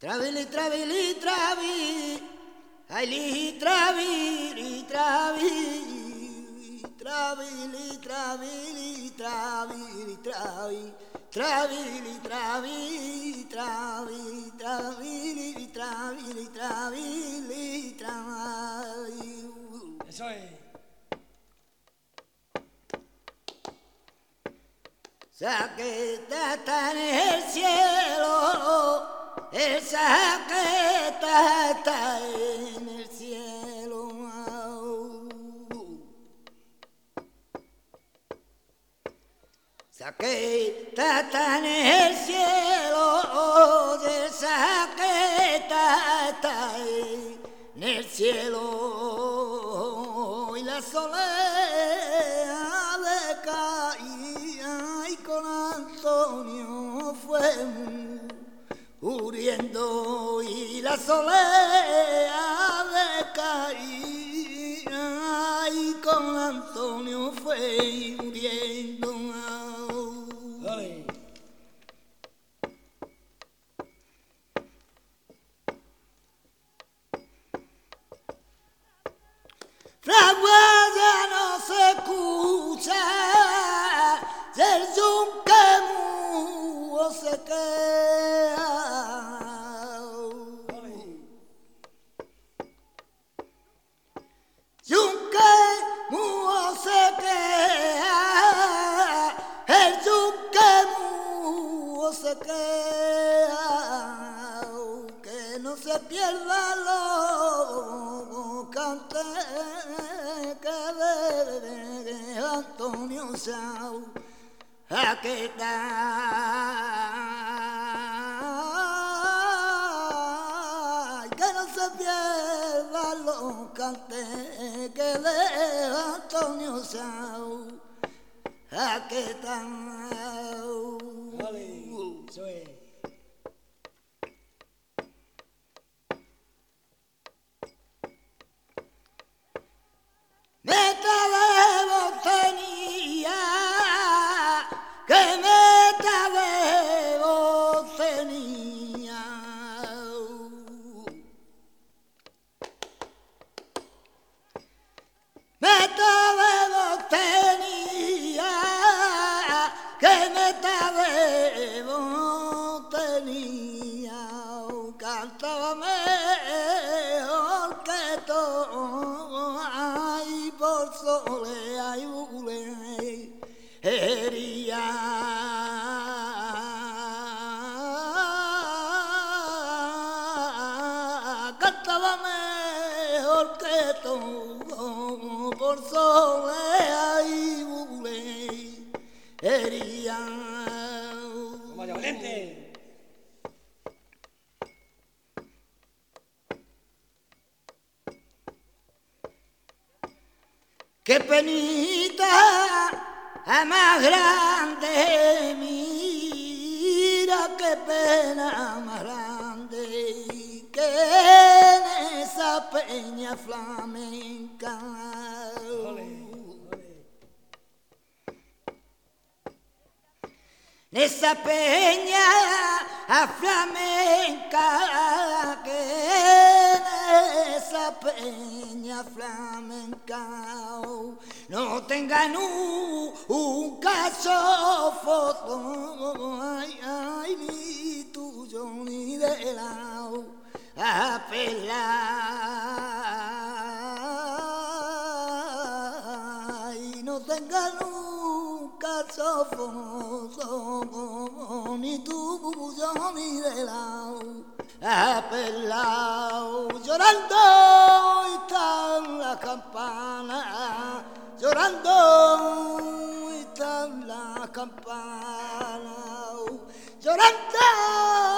Travili, travili, travi, ai li travili, travi, travili, travili, travili, travi, travili, travi, travi, travili, travili, travili, travi. Eso es. Saqueta está en el cielo, el saqueta está en el cielo. Saqueta está en el cielo, el saqueta está en el cielo, y la soledad caía y con Antonio fue muriendo, y la soledad caía y con Antonio fue muriendo. Dale. Fragua ya no se escucha, el yunque mudo se queda. Yunque mudo se queda, el yunque mudo se queda, que no se pierda lo cante que de Antonio Sau a que no se pierda lo cante que de Antonio Sau a que Dale. Eso es. Meta de tenía, que meta de tenía. Meta de tenía, que meta de tenía. Cantaba mejor que todo, ay, por sole, ay, bule, hería. Cantaba mejor que todo, por sole, ay, bule, hería. Vaya valiente. Qué penita más grande, mira qué pena más grande, que en esa peña flamenca. Ole, ole. Esa peña flamenca, que en esa peña flamenca no tengan un caso foto, ay, ay, ni tuyo ni de lado a pelar, y no tengan un caso foto, ni tuyo ni de lado a pelao, llorando está la campana, llorando está la campana, llorando